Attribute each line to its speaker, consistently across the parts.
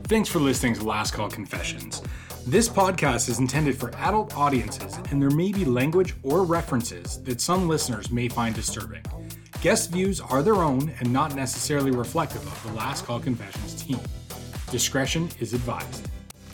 Speaker 1: Thanks for listening to Last Call Confessions. This podcast is intended for adult audiences, and there may be language or references that some listeners may find disturbing. Guest views are their own and not necessarily reflective of the Last Call Confessions team. Discretion is advised.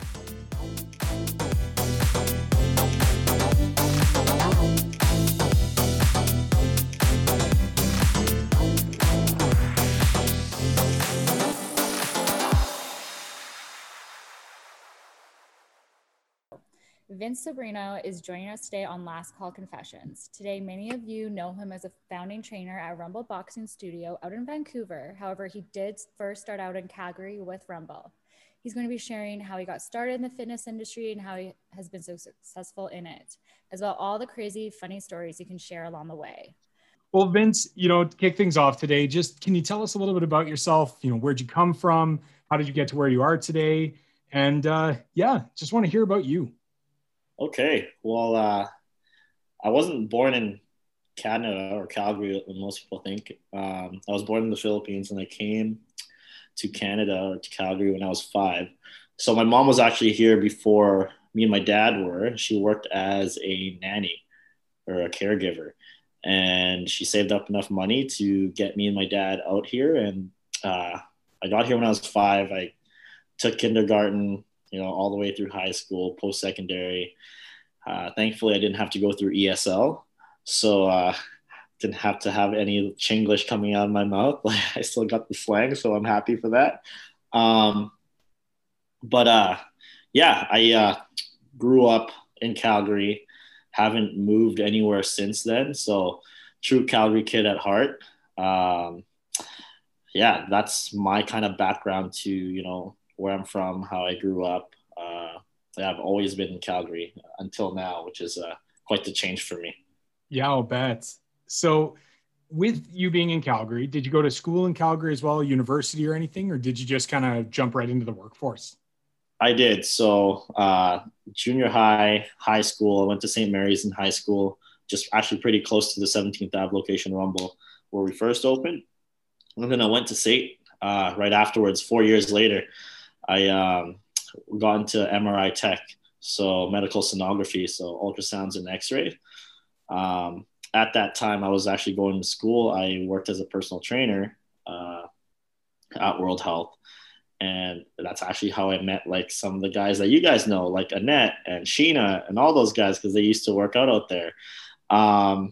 Speaker 2: Vince Sobrino is joining us today on Last Call Confessions. Today, many of you know him as a founding trainer at Rumble Boxing Studio out in Vancouver. However, he did first start out in Calgary with Rumble. He's going to be sharing how he got started in the fitness industry and how he has been so successful in it, as well as all the crazy, funny stories he can share along the way.
Speaker 1: Well, Vince, to kick things off today, just can you tell us a little bit about yourself? Where'd you come from? How did you get to where you are today? And just want to hear about you.
Speaker 3: Okay. Well, I wasn't born in Canada or Calgary, what most people think. I was born in the Philippines and I came to Canada or to Calgary when I was 5. So my mom was actually here before me and my dad were. She worked as a nanny or a caregiver, and she saved up enough money to get me and my dad out here. And I got here when I was 5. I took kindergarten, all the way through high school, post-secondary. Thankfully, I didn't have to go through ESL, so didn't have to have any Chinglish coming out of my mouth. I still got the slang, so I'm happy for that. I grew up in Calgary, haven't moved anywhere since then, so true Calgary kid at heart. That's my kind of background to, where I'm from, how I grew up. I've always been in Calgary until now, which is quite the change for me.
Speaker 1: Yeah, I'll bet. So with you being in Calgary, did you go to school in Calgary as well, university or anything, or did you just kind of jump right into the workforce?
Speaker 3: I did. So junior high, high school, I went to St. Mary's in high school, just actually pretty close to the 17th Ave location Rumble where we first opened. And then I went to St. Right afterwards, 4 years later. I got into MRI tech, so medical sonography, so ultrasounds and x-ray. At that time, I was actually going to school. I worked as a personal trainer at World Health. And that's actually how I met some of the guys that you guys know, like Annette and Sheena and all those guys, because they used to work out there. While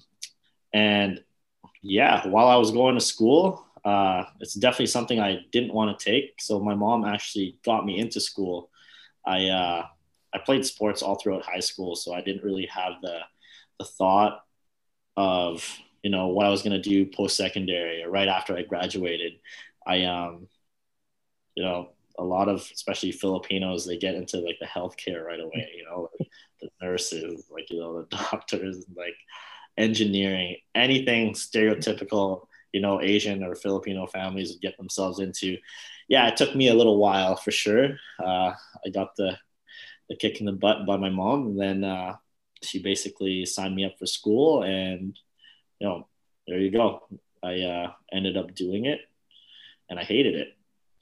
Speaker 3: I was going to school, it's definitely something I didn't want to take. So my mom actually got me into school. I played sports all throughout high school, so I didn't really have the thought of, what I was going to do post-secondary or right after I graduated. A lot of, especially Filipinos, they get into the healthcare right away, the nurses, the doctors, engineering, anything stereotypical, Asian or Filipino families would get themselves into. Yeah, it took me a little while for sure. I got the kick in the butt by my mom, and then she basically signed me up for school, and there you go. I ended up doing it, and I hated it.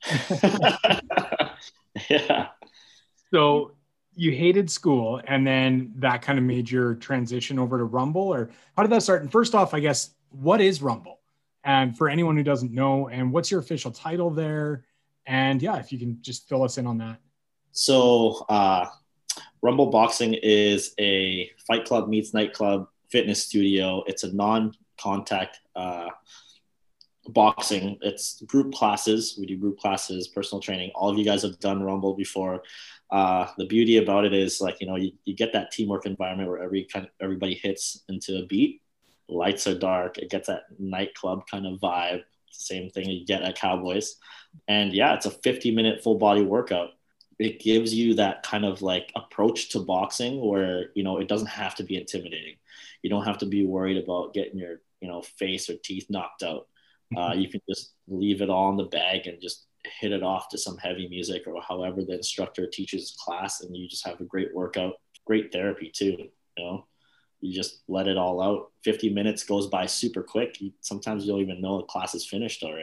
Speaker 3: Yeah.
Speaker 1: So you hated school, and then that kind of made your transition over to Rumble, or how did that start? And first off, I guess, what is Rumble? And for anyone who doesn't know, and what's your official title there? And if you can just fill us in on that.
Speaker 3: So Rumble Boxing is a fight club meets nightclub fitness studio. It's a non-contact boxing. It's group classes. We do group classes, personal training. All of you guys have done Rumble before. The beauty about it is you get that teamwork environment where everybody hits into a beat. Lights are dark. It gets that nightclub kind of vibe. Same thing you get at Cowboys. And it's a 50-minute full body workout. It gives you that kind of approach to boxing where, it doesn't have to be intimidating. You don't have to be worried about getting your, face or teeth knocked out. You can just leave it all in the bag and just hit it off to some heavy music or however the instructor teaches class, and you just have a great workout, great therapy too. You just let it all out. 50 minutes goes by super quick. Sometimes you don't even know the class is finished already.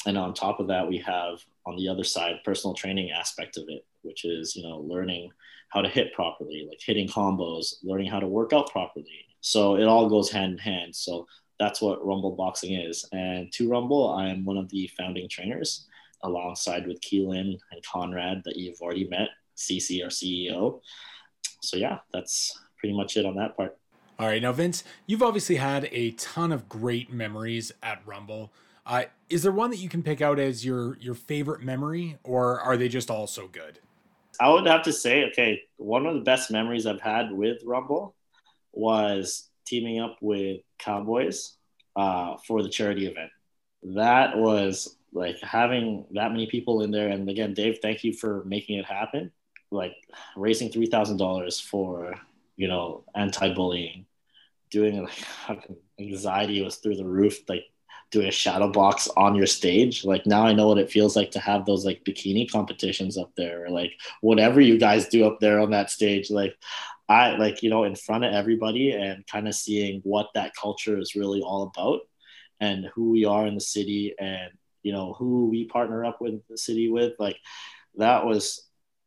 Speaker 3: And on top of that, we have on the other side, personal training aspect of it, which is, learning how to hit properly, like hitting combos, learning how to work out properly. So it all goes hand in hand. So that's what Rumble Boxing is. And to Rumble, I am one of the founding trainers alongside with Keelan and Conrad that you've already met, CC, our CEO. So yeah, that's pretty much it on that part.
Speaker 1: All right. Now, Vince, you've obviously had a ton of great memories at Rumble. Is there one that you can pick out as your favorite memory, or are they just all so good?
Speaker 3: I would have to say, okay, one of the best memories I've had with Rumble was teaming up with Cowboys for the charity event. That was like having that many people in there. And again, Dave, thank you for making it happen. Like raising $3,000 for, anti-bullying, doing like anxiety was through the roof, like doing a shadow box on your stage. Like now I know what it feels like to have those like bikini competitions up there, or like whatever you guys do up there on that stage. Like I like, in front of everybody and kind of seeing what that culture is really all about and who we are in the city and, who we partner up with the city with. Like that was,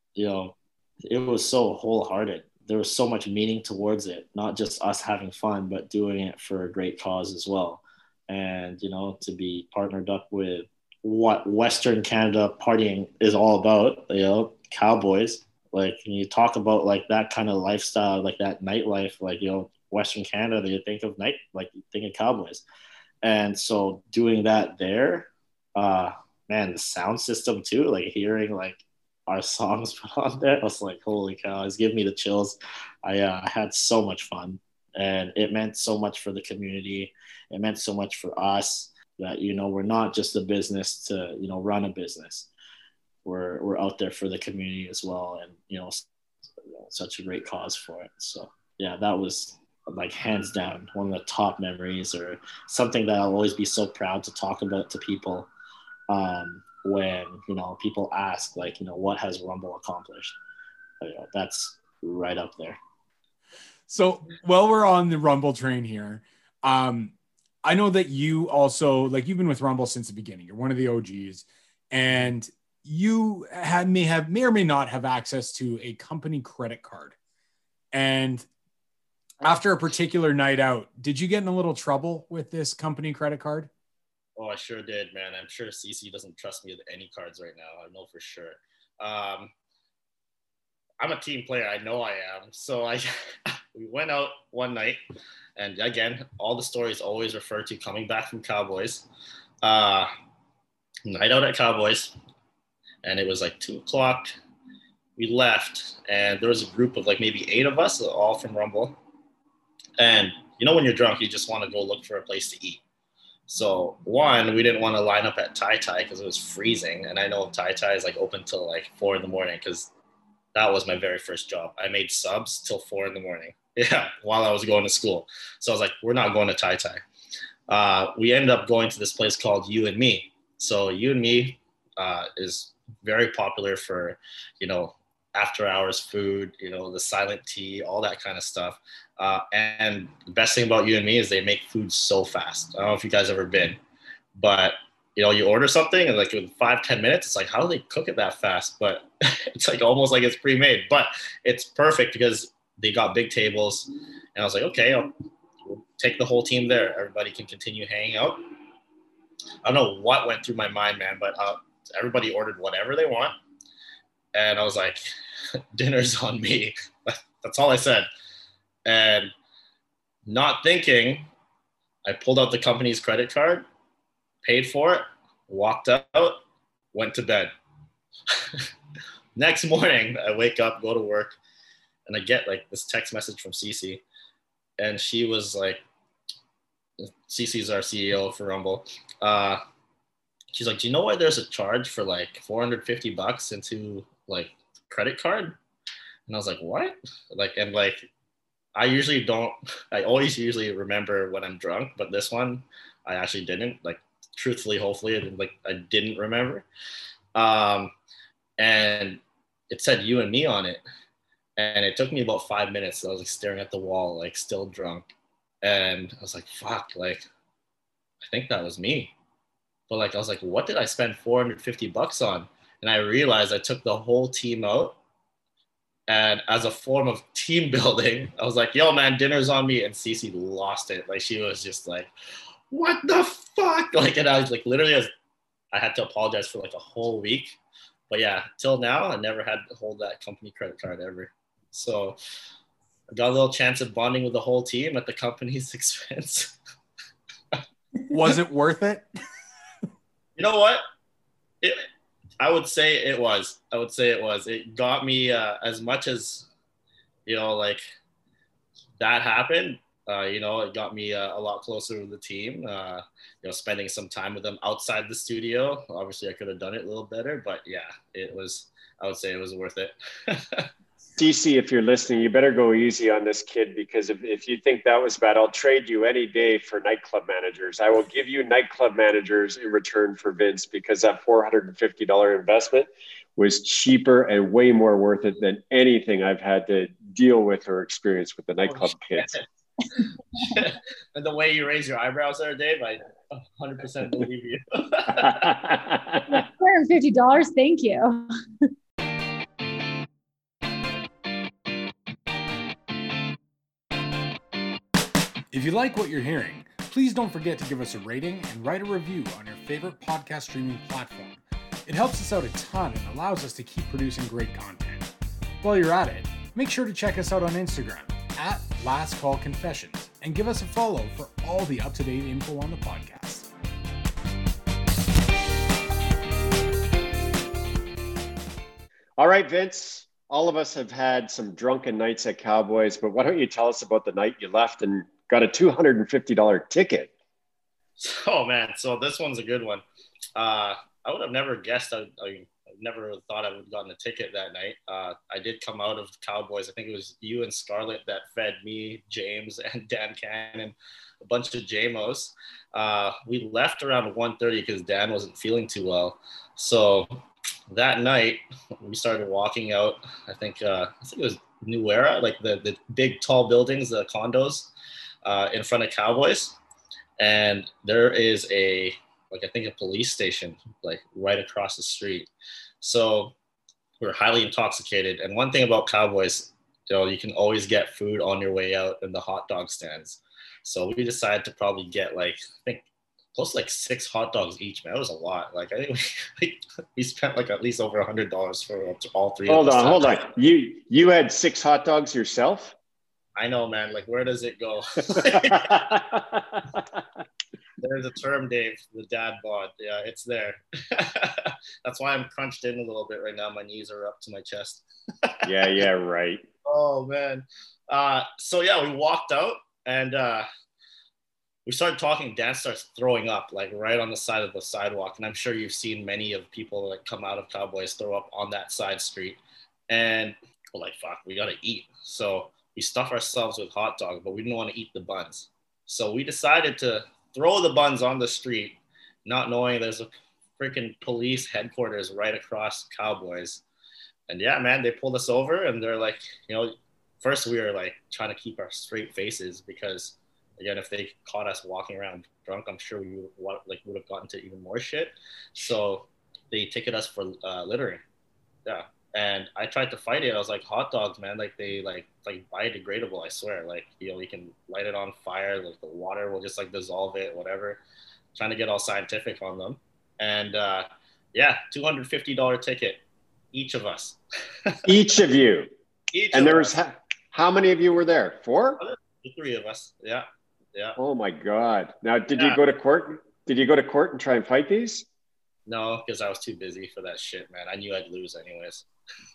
Speaker 3: it was so wholehearted. There was so much meaning towards it, not just us having fun, but doing it for a great cause as well. And, to be partnered up with what Western Canada partying is all about, Cowboys. Like when you talk about like that kind of lifestyle, like that nightlife, like, Western Canada, you think of you think of Cowboys. And so doing that there, man, the sound system too, like hearing like our songs put on there, I was like, holy cow, it's giving me the chills. I had so much fun, and it meant so much for the community. It meant so much for us that, we're not just a business to, run a business. We're out there for the community as well. And, such a great cause for it. So yeah, that was like hands down one of the top memories, or something that I'll always be so proud to talk about to people. When, people ask like, what has Rumble accomplished? That's right up there.
Speaker 1: So while we're on the Rumble train here, I know that you also, like, you've been with Rumble since the beginning. You're one of the OGs, and you may or may not have access to a company credit card. And after a particular night out, did you get in a little trouble with this company credit card?
Speaker 3: Oh, I sure did, man. I'm sure CC doesn't trust me with any cards right now. I know for sure. I'm a team player. I know I am. So we went out one night, and again, all the stories always refer to coming back from Cowboys. Night out at Cowboys, and it was like 2:00. We left, and there was a group of like maybe 8 of us, all from Rumble. And when you're drunk, you just want to go look for a place to eat. So one, we didn't want to line up at Tai Tai because it was freezing. And I know Tai Tai is like open till like 4 a.m. because that was my very first job. I made subs till 4 a.m. Yeah, while I was going to school. So I was like, we're not going to Tai Tai. We ended up going to this place called You and Me. So You and Me is very popular for, after hours food, the silent tea, all that kind of stuff. And the best thing about You and Me is they make food so fast. I don't know if you guys ever been, but you order something and like in 5-10 minutes, it's like, how do they cook it that fast? But it's like almost like it's pre-made, but it's perfect because they got big tables. And I was like, okay, we'll take the whole team there. Everybody can continue hanging out. I don't know what went through my mind, man, but everybody ordered whatever they want. And I was like, dinner's on me. That's all I said. And not thinking, I pulled out the company's credit card, paid for it, walked out, went to bed. Next morning, I wake up, go to work, and I get like this text message from Cece. And she was like, Cece's our CEO for Rumble. She's like, do you know why there's a charge for like $450 into like credit card? And I was like, what? I always usually remember when I'm drunk, but this one I actually didn't. Like, truthfully, hopefully, I didn't remember. And it said You and Me on it. And it took me about 5 minutes. I was like staring at the wall, like still drunk. And I was like, fuck, like, I think that was me. But like, I was like, what did I spend $450 on? And I realized I took the whole team out. And as a form of team building, I was like, yo, man, dinner's on me. And Cece lost it. Like, she was just like, what the fuck? Like, and I was like, literally, I had to apologize for like a whole week. But yeah, till now, I never had to hold that company credit card ever. So I got a little chance of bonding with the whole team at the company's expense.
Speaker 1: Was it worth it?
Speaker 3: You know what? I would say it was. It got me as much as, like that happened. It got me a lot closer to the team. Spending some time with them outside the studio. Obviously, I could have done it a little better, but yeah, it was. I would say it was worth it.
Speaker 4: DC, if you're listening, you better go easy on this kid, because if you think that was bad, I'll trade you any day for nightclub managers. I will give you nightclub managers in return for Vince, because that $450 investment was cheaper and way more worth it than anything I've had to deal with or experience with the nightclub kids.
Speaker 3: And the way you raise your eyebrows there, Dave, I 100% believe you.
Speaker 2: $450, thank you.
Speaker 1: If you like what you're hearing, please don't forget to give us a rating and write a review on your favorite podcast streaming platform. It helps us out a ton and allows us to keep producing great content. While you're at it, make sure to check us out on Instagram at Last Call Confessions and give us a follow for all the up-to-date info on the podcast.
Speaker 4: All right, Vince, all of us have had some drunken nights at Cowboys, but why don't you tell us about the night you left and got a $250 ticket?
Speaker 3: Oh man, so this one's a good one. I would have never guessed. I never thought I would have gotten a ticket that night. I did come out of Cowboys. I think it was you and Scarlett that fed me, James, and Dan Cannon, a bunch of JMOs. We left around 1:30 because Dan wasn't feeling too well. So that night we started walking out. I think it was New Era, like the big tall buildings, the condos in front of Cowboys. And there is a police station like right across the street. So we're highly intoxicated. And one thing about Cowboys, you can always get food on your way out in the hot dog stands. So we decided to probably get close to 6 hot dogs each, man. It was a lot. Like I think we spent at least over $100 for all three.
Speaker 4: Hold on. You had 6 hot dogs yourself?
Speaker 3: I know, man. Like, where does it go? There's a term, Dave, the dad bod. Yeah, it's there. That's why I'm crunched in a little bit right now. My knees are up to my chest.
Speaker 4: Yeah, right.
Speaker 3: Oh, man. So, yeah, we walked out and we started talking. Dan starts throwing up, right on the side of the sidewalk. And I'm sure you've seen many of people come out of Cowboys throw up on that side street. And we're like, fuck, we got to eat. So we stuff ourselves with hot dogs, but we didn't want to eat the buns. So we decided to throw the buns on the street, not knowing there's a freaking police headquarters right across Cowboys. And yeah, man, they pulled us over and they're like, first we were trying to keep our straight faces because, again, if they caught us walking around drunk, I'm sure we would have gotten to even more shit. So they ticketed us for littering. Yeah. And I tried to fight it. I was like, hot dogs, man, they biodegradable, I swear. You can light it on fire, the water will just dissolve it, whatever. Trying to get all scientific on them. And yeah, $250 ticket, each of us.
Speaker 4: Each of you. And there was how many of you were there? 4?
Speaker 3: The 3 of us. Yeah.
Speaker 4: Oh my God. Now, did you go to court? Did you go to court and try and fight these?
Speaker 3: No, because I was too busy for that shit, man. I knew I'd lose anyways.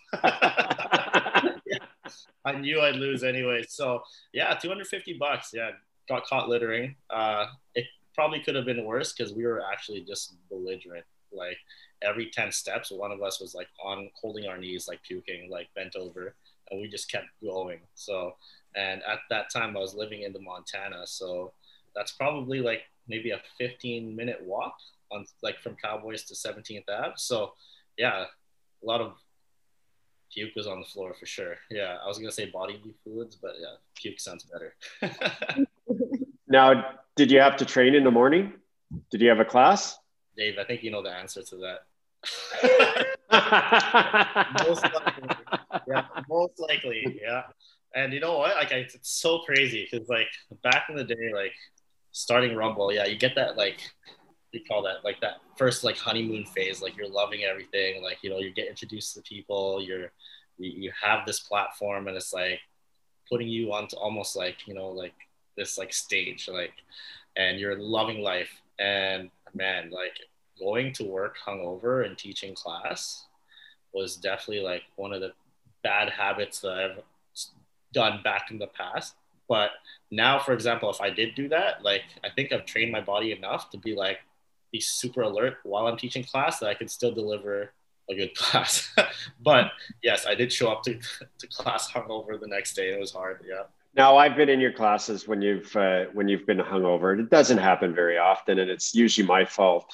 Speaker 3: I knew I'd lose anyway. So yeah, $250. Yeah, got caught littering. It probably could have been worse because we were actually just belligerent. Every 10 steps, one of us was on holding our knees, puking, bent over, and we just kept going. So, and at that time I was living in Montana, so that's probably maybe a 15-minute walk on from Cowboys to 17th Ave. So yeah, a lot of puke was on the floor for sure. Yeah, I was gonna say bodily fluids, but yeah, puke sounds better.
Speaker 4: Now, did you have to train in the morning? Did you have a class?
Speaker 3: Dave, I think you know the answer to that. Most likely, yeah. And you know what? Like, it's so crazy because like back in the day, like starting Rumble, yeah, you get that like you call that like that first like honeymoon phase, like you're loving everything, like you get introduced to people, you have this platform, and it's like putting you onto almost like like this like stage, like, and you're loving life, and man, like going to work hungover and teaching class was definitely like one of the bad habits that I've done back in the past. But now, for example, if I did do that, like I think I've trained my body enough to be super alert while I'm teaching class that I can still deliver a good class. But yes, I did show up to class hungover the next day. It was hard. Yeah.
Speaker 4: Now, I've been in your classes when you've been hungover. It doesn't happen very often, and it's usually my fault.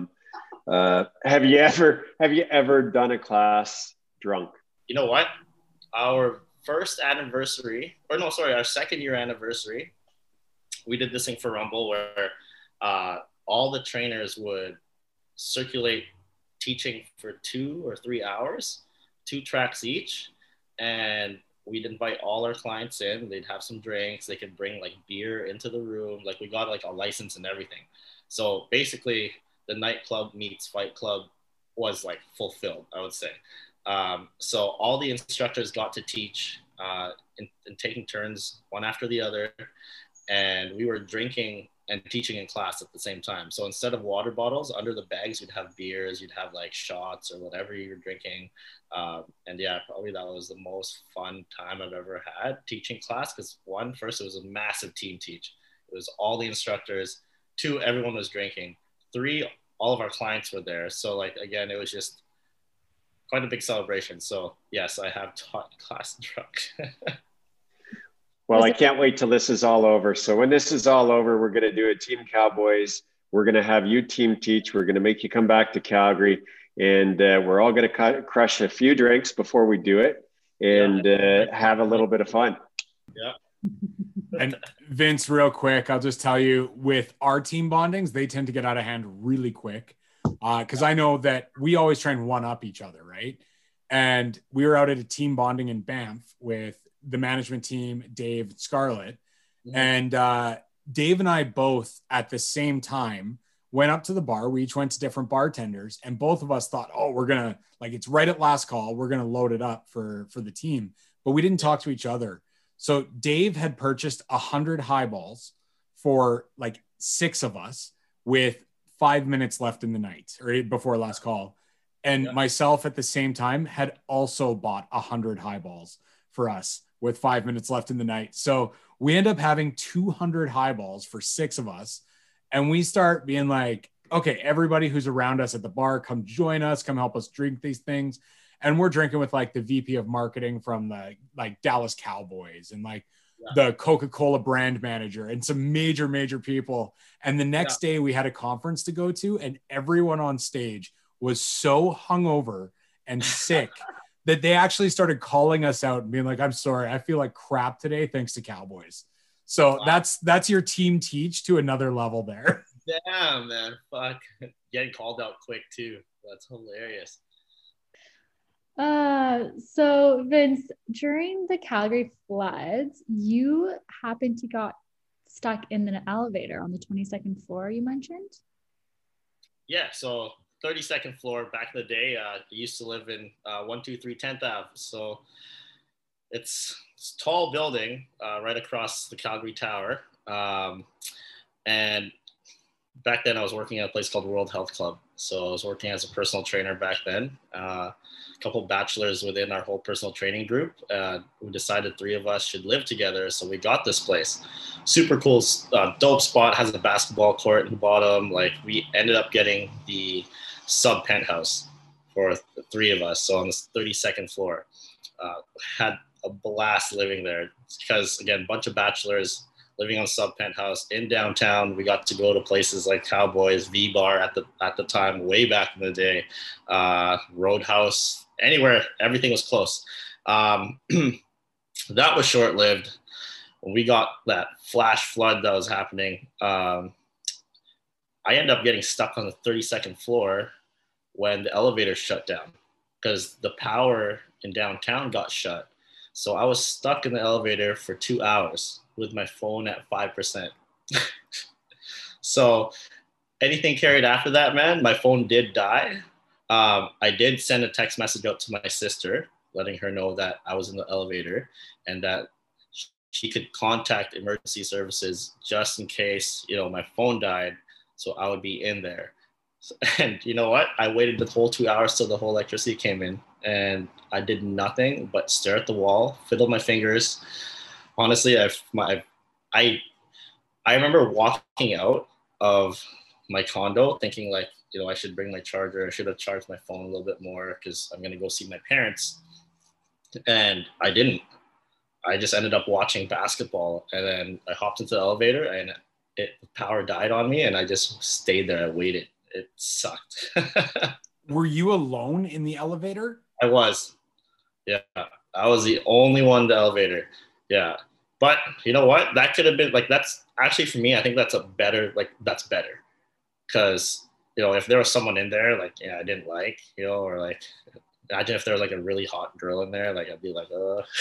Speaker 4: Have you ever done a class drunk?
Speaker 3: You know what? Our first anniversary, or no, sorry, our second year anniversary, we did this thing for Rumble where all the trainers would circulate teaching for 2 or 3 hours, 2 tracks each, and we'd invite all our clients in. They'd have some drinks. They could bring like beer into the room. Like we got like a license and everything. So basically, the nightclub meets fight club was like fulfilled, I would say. So all the instructors got to teach and taking turns one after the other, and we were drinking and teaching in class at the same time. So instead of water bottles under the bags, you'd have beers, you'd have like shots or whatever you were drinking. And yeah, probably that was the most fun time I've ever had teaching class. Because first, it was a massive team teach. It was all the instructors. 2, everyone was drinking. 3, all of our clients were there. So like, again, it was just quite a big celebration. So yes, I have taught class drunk.
Speaker 4: Well, I can't wait till this is all over. So when this is all over, we're going to do a Team Cowboys. We're going to have you team teach. We're going to make you come back to Calgary, and we're all going to crush a few drinks before we do it, and have a little bit of fun.
Speaker 3: Yeah.
Speaker 1: And Vince, real quick, I'll just tell you, with our team bondings, they tend to get out of hand really quick. Because I know that we always try and one up each other, right? And we were out at a team bonding in Banff with the management team, Dave, Scarlett. And Dave and I both at the same time went up to the bar. We each went to different bartenders, and both of us thought, oh, we're going to, like, it's right at last call, we're going to load it up for the team. But we didn't talk to each other. So Dave had purchased 100 highballs for like 6 of us with 5 minutes left in the night or before last call. And myself at the same time had also bought 100 highballs for us with 5 minutes left in the night. So we end up having 200 highballs for 6 of us. And we start being like, okay, everybody who's around us at the bar, come join us, come help us drink these things. And we're drinking with like the VP of marketing from the like Dallas Cowboys and like the Coca-Cola brand manager and some major people. And the next day we had a conference to go to, and everyone on stage was so hungover and sick that they actually started calling us out and being like, I'm sorry, I feel like crap today, thanks to Cowboys. So that's your team teach to another level there.
Speaker 3: Damn, man. Fuck. Getting called out quick too. That's hilarious.
Speaker 2: So Vince, during the Calgary floods, you happened to got stuck in an elevator on the 22nd floor, you mentioned?
Speaker 3: Yeah, so 32nd floor back in the day. I used to live in 123 10th Ave. So it's a tall building right across the Calgary Tower. And back then I was working at a place called World Health Club. So I was working as a personal trainer back then. A couple of bachelors within our whole personal training group. We decided 3 of us should live together. So we got this place. Super cool, dope spot, has a basketball court at the bottom. Like we ended up getting the sub penthouse for the 3 of us. So on the 32nd floor, had a blast living there because again, bunch of bachelors living on sub penthouse in downtown. We got to go to places like Cowboys, V-Bar at the time, way back in the day, Roadhouse, anywhere, everything was close. That was short-lived. When we got that flash flood that was happening, I I ended up getting stuck on the 32nd floor when the elevator shut down because the power in downtown got shut. So I was stuck in the elevator for 2 hours with my phone at 5%. So anything carried after that, man, my phone did die. I did send a text message out to my sister, letting her know that I was in the elevator and that she could contact emergency services just in case, my phone died. So I would be in there. And you know what? I waited the whole 2 hours till the whole electricity came in, and I did nothing but stare at the wall, fiddle my fingers. Honestly, I remember walking out of my condo thinking like, I should bring my charger. I should have charged my phone a little bit more because I'm going to go see my parents. And I didn't. I just ended up watching basketball, and then I hopped into the elevator and the power died on me, and I just stayed there. I waited. It sucked.
Speaker 1: Were you alone in the elevator?
Speaker 3: I was. Yeah. I was the only one in the elevator. Yeah. But you know what? That could have been like, that's actually for me, I think that's better. Because, if there was someone in there, like, I didn't like, or like, imagine if there was like a really hot girl in there, like I'd be like,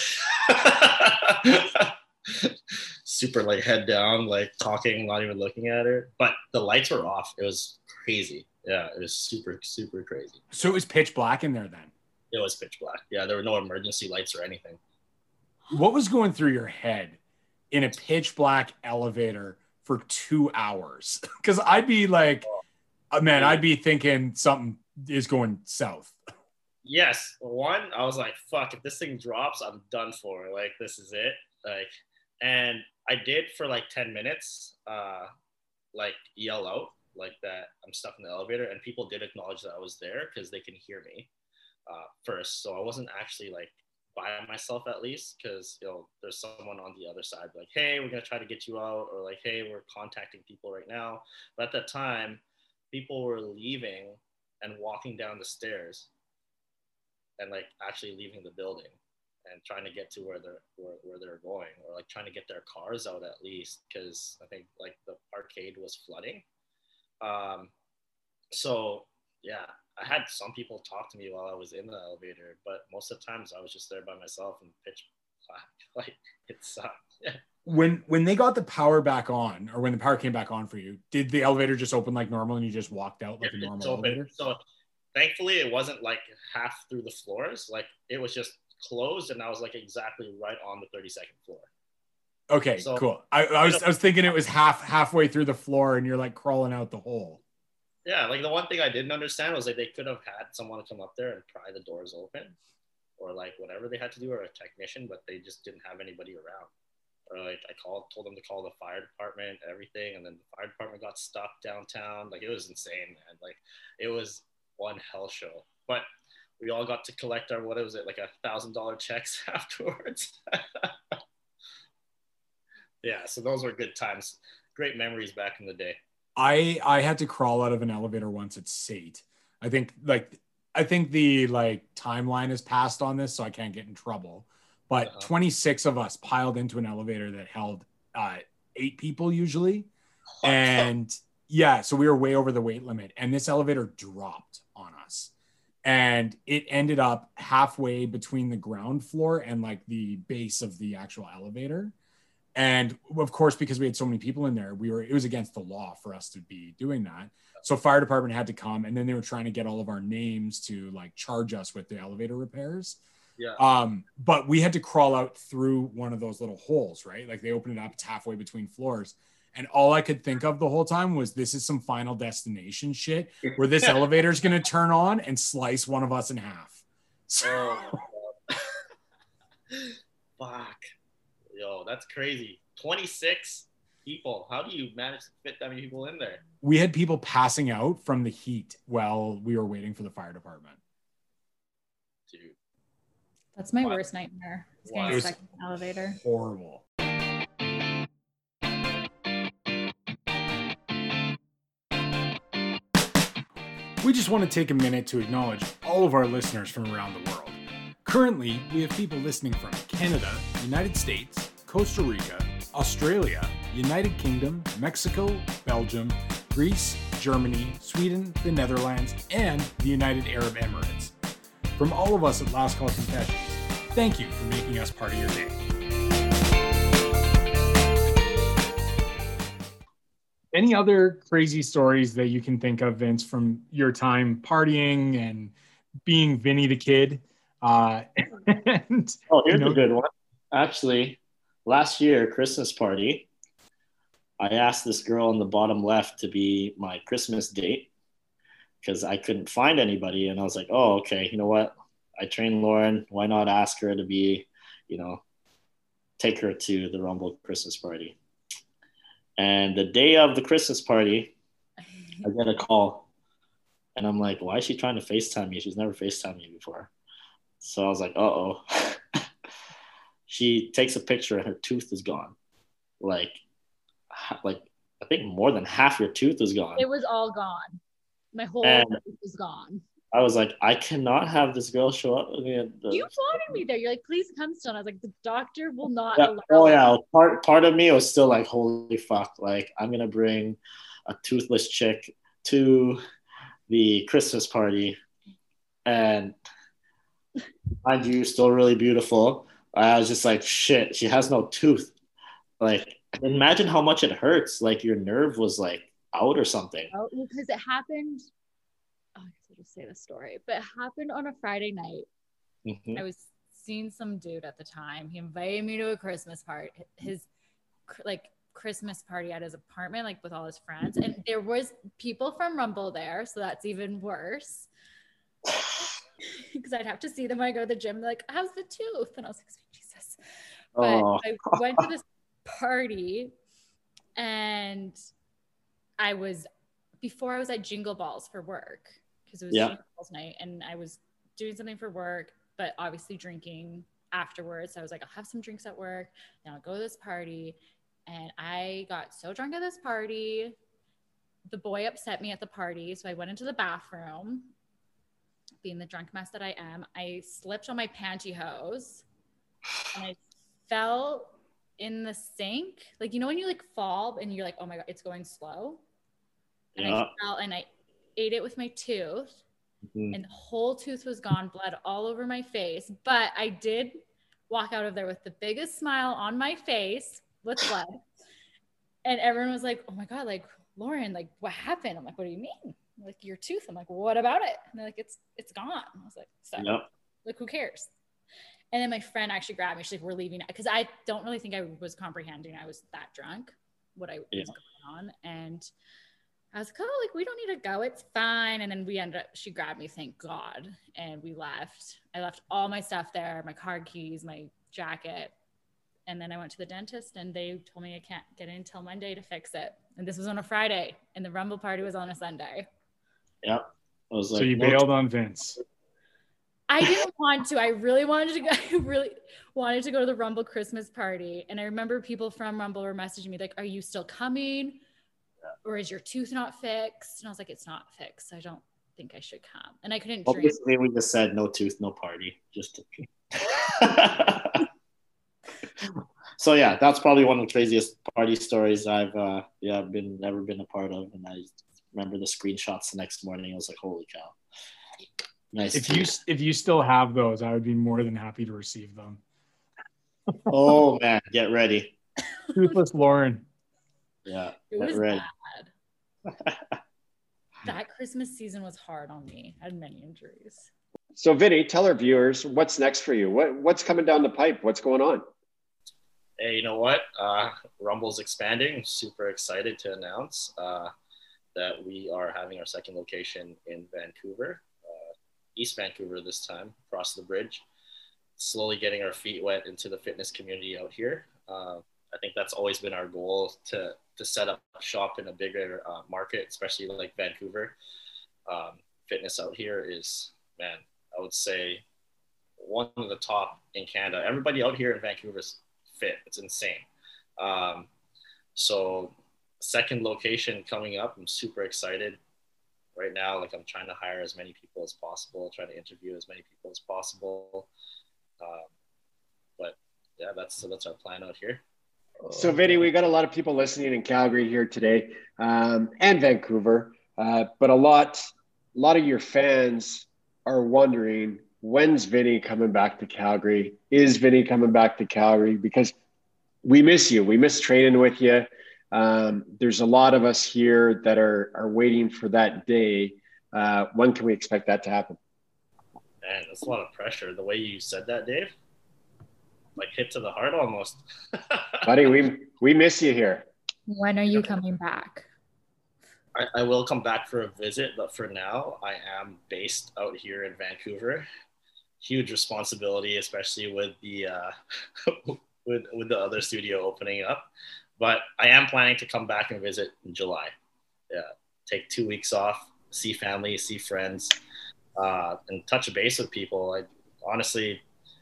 Speaker 3: super like head down, like talking, not even looking at her. But the lights were off. It was crazy. Yeah, it was super, super crazy.
Speaker 1: So it was pitch black in there then?
Speaker 3: It was pitch black. Yeah, there were no emergency lights or anything.
Speaker 1: What was going through your head in a pitch black elevator for 2 hours? Because I'd be like, man, I'd be thinking something is going south.
Speaker 3: Yes. One, I was like, fuck, if this thing drops, I'm done for. Like, this is it. Like, and I did for like 10 minutes, like yell out like that I'm stuck in the elevator, and people did acknowledge that I was there because they can hear me first. So I wasn't actually like by myself, at least, because there's someone on the other side like, hey, we're gonna try to get you out, or like, hey, we're contacting people right now. But at that time, people were leaving and walking down the stairs and like actually leaving the building and trying to get to where they're going, or like trying to get their cars out at least, because I think like the arcade was flooding. So yeah, I had some people talk to me while I was in the elevator, but most of the times I was just there by myself and pitch black. Like, it sucked. Yeah.
Speaker 1: When they got the power back on, or when the power came back on for you, did the elevator just open like normal and you just walked out like a normal elevator?
Speaker 3: So thankfully it wasn't like half through the floors. Like, it was just closed, and I was like exactly right on the 32nd floor.
Speaker 1: Okay, so, cool. I was thinking it was halfway through the floor and you're like crawling out the hole.
Speaker 3: Yeah, like the one thing I didn't understand was like they could have had someone come up there and pry the doors open, or like whatever they had to do, or a technician, but they just didn't have anybody around. Or like told them to call the fire department, everything, and then the fire department got stuck downtown. Like, it was insane, man. Like, it was one hell show. But we all got to collect our, what was it, like $1,000 checks afterwards. Yeah, so those were good times. Great memories back in the day.
Speaker 1: I had to crawl out of an elevator once at SAIT. I think the like timeline has passed on this, so I can't get in trouble. But 26 of us piled into an elevator that held 8 people usually. And yeah, so we were way over the weight limit, and this elevator dropped on us. And it ended up halfway between the ground floor and like the base of the actual elevator. And of course, because we had so many people in there, it was against the law for us to be doing that. So fire department had to come, and then they were trying to get all of our names to like charge us with the elevator repairs.
Speaker 3: Yeah.
Speaker 1: But we had to crawl out through one of those little holes, right? Like, they opened it up, it's halfway between floors. And all I could think of the whole time was, this is some Final Destination shit where this elevator is going to turn on and slice one of us in half. So,
Speaker 3: oh, fuck. Yo, that's crazy. 26 people. How do you manage to fit that many people in there?
Speaker 1: We had people passing out from the heat while we were waiting for the fire department.
Speaker 3: Dude.
Speaker 2: That's my worst nightmare. Getting stuck in an elevator.
Speaker 1: Horrible. We just want to take a minute to acknowledge all of our listeners from around the world. Currently, we have people listening from Canada, United States, Costa Rica, Australia, United Kingdom, Mexico, Belgium, Greece, Germany, Sweden, the Netherlands, and the United Arab Emirates. From all of us at Last Call Confessions, thank you for making us part of your day. Any other crazy stories that you can think of, Vince, from your time partying and being Vinny the Kid?
Speaker 3: Here's a good one. Actually, last year, Christmas party, I asked this girl in the bottom left to be my Christmas date because I couldn't find anybody. And I was like, oh, okay, you know what? I trained Lauren. Why not ask her to be, take her to the Rumble Christmas party? And the day of the Christmas party, I get a call. And I'm like, why is she trying to FaceTime me? She's never FaceTimed me before. So I was like, uh-oh. She takes a picture and her tooth is gone. Like I think more than half your tooth is gone.
Speaker 2: It was all gone. My whole tooth was gone.
Speaker 3: I was like, I cannot have this girl show up.
Speaker 2: You wanted me there. You're like, please come still. And I was like, the doctor will not
Speaker 3: allow. Oh yeah. Part of me was still like, holy fuck. Like, I'm gonna bring a toothless chick to the Christmas party, and mind you, still really beautiful. I was just like, shit, she has no tooth. Like, imagine how much it hurts. Like, your nerve was like out or something.
Speaker 2: Oh, because it happened. I guess I'll just say the story, but it happened on a Friday night.
Speaker 3: Mm-hmm.
Speaker 2: I was seeing some dude at the time. He invited me to a Christmas party, his Christmas party at his apartment, like with all his friends. And there was people from Rumble there. So that's even worse. Because I'd have to see them when I go to the gym. They're like, how's the tooth? And I was like, Jesus. But I went to this party and before I was at Jingle Balls for work because it was Jingle Balls night and I was doing something for work, but obviously drinking afterwards. So I was like, I'll have some drinks at work, then I'll go to this party. And I got so drunk at this party. The boy upset me at the party. So I went into the bathroom, being the drunk mess that I am. I slipped on my pantyhose and I fell in the sink. Like, when you like fall and you're like, oh my God, it's going slow. And I fell and I ate it with my tooth. Mm-hmm. And the whole tooth was gone, blood all over my face. But I did walk out of there with the biggest smile on my face with blood. And everyone was like, oh my God, like, Lauren, like, what happened? I'm like, what do you mean? Like, your tooth? I'm like, well, what about it? And they're like, it's gone. I was like, so, like, who cares? And then my friend actually grabbed me. She's like, we're leaving. Because I don't really think I was comprehending. I was that drunk, what was going on. And I was like, oh, like, we don't need to go. It's fine. And then she grabbed me, thank God. And we left. I left all my stuff there, my car keys, my jacket. And then I went to the dentist and they told me I can't get in until Monday to fix it. And this was on a Friday and the Rumble party was on a Sunday.
Speaker 3: Yep. I was like,
Speaker 1: so you bailed on Vince.
Speaker 2: I didn't want to. I really wanted to go. I really wanted to go to the Rumble Christmas party. And I remember people from Rumble were messaging me like, are you still coming? Or is your tooth not fixed? And I was like, it's not fixed. I don't think I should come. And I couldn't drink.
Speaker 3: Obviously, we just said no tooth, no party. Just So yeah, that's probably one of the craziest party stories I've never been a part of. And I remember the screenshots the next morning. I was like, holy cow. Nice.
Speaker 1: If you still have those, I would be more than happy to receive them.
Speaker 3: Oh man, get ready.
Speaker 1: Toothless Lauren.
Speaker 3: Yeah.
Speaker 2: It was bad. That Christmas season was hard on me. I had many injuries.
Speaker 4: So Vinny, tell our viewers what's next for you. What's coming down the pipe? What's going on?
Speaker 3: Hey, you know what? Rumble's expanding. I'm super excited to announce that we are having our second location in Vancouver, East Vancouver this time, across the bridge. Slowly getting our feet wet into the fitness community out here. I think that's always been our goal to set up shop in a bigger market, especially like Vancouver. Fitness out here is, man, I would say one of the top in Canada. Everybody out here in Vancouver is fit. It's insane. So second location coming up. I'm super excited right now. Like, I'm trying to hire as many people as possible, trying to interview as many people as possible. But yeah, that's our plan out here.
Speaker 4: So Vinny, we got a lot of people listening in Calgary here today, and Vancouver. But a lot of your fans are wondering, when's Vinny coming back to Calgary? Is Vinny coming back to Calgary? Because we miss you. We miss training with you. There's a lot of us here that are waiting for that day. When can we expect that to happen?
Speaker 3: Man, that's a lot of pressure. The way you said that, Dave, like hit to the heart almost.
Speaker 4: Buddy, we miss you here.
Speaker 2: When are you coming back?
Speaker 3: I will come back for a visit, but for now, I am based out here in Vancouver. Huge responsibility, especially with the with the other studio opening up. But I am planning to come back and visit in July. Yeah, take 2 weeks off, see family, see friends, and touch base with people. I honestly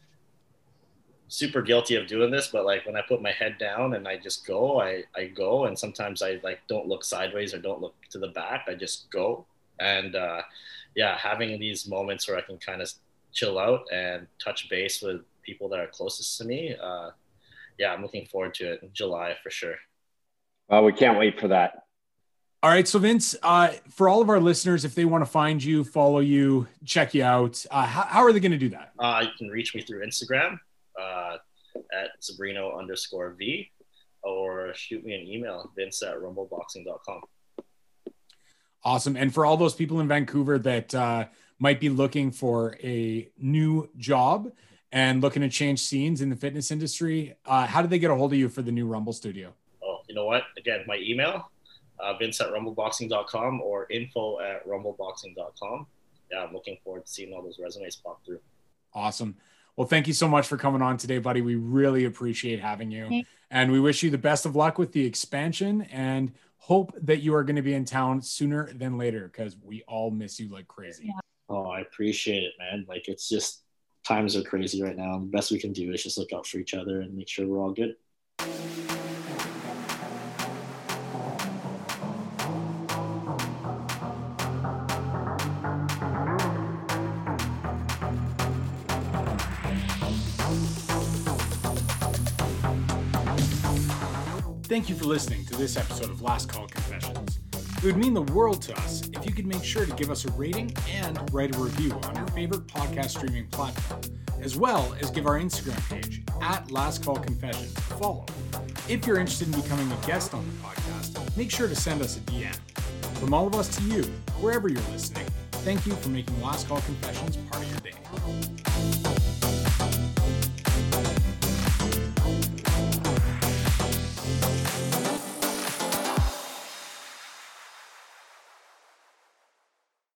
Speaker 3: super guilty of doing this, but like when I put my head down and I just go, I go, and sometimes I like don't look sideways or don't look to the back. I just go, and having these moments where I can kind of chill out and touch base with people that are closest to me. I'm looking forward to it in July for sure.
Speaker 4: Well, we can't wait for that.
Speaker 1: All right. So Vince, for all of our listeners, if they want to find you, follow you, check you out, how are they going to do that?
Speaker 3: You can reach me through Instagram at Sabrino_V, or shoot me an email, vince@rumbleboxing.com.
Speaker 1: Awesome. And for all those people in Vancouver that might be looking for a new job and looking to change scenes in the fitness industry, how do they get a hold of you for the new Rumble studio?
Speaker 3: Oh, you know what? Again, my email, vince@rumbleboxing.com or info@rumbleboxing.com. Yeah, I'm looking forward to seeing all those resumes pop through.
Speaker 1: Awesome. Well, thank you so much for coming on today, buddy. We really appreciate having you. And we wish you the best of luck with the expansion and hope that you are going to be in town sooner than later, because we all miss you like crazy.
Speaker 2: Yeah.
Speaker 3: Oh, I appreciate it, man. Like, it's just times are crazy right now. The best we can do is just look out for each other and make sure we're all good.
Speaker 1: Thank you for listening to this episode of Last Call Confessions. It would mean the world to us if you could make sure to give us a rating and write a review on your favorite podcast streaming platform, as well as give our Instagram page @Last Call Confessions a follow. If you're interested in becoming a guest on the podcast, make sure to send us a DM. From all of us to you, wherever you're listening, thank you for making Last Call Confessions part of your day.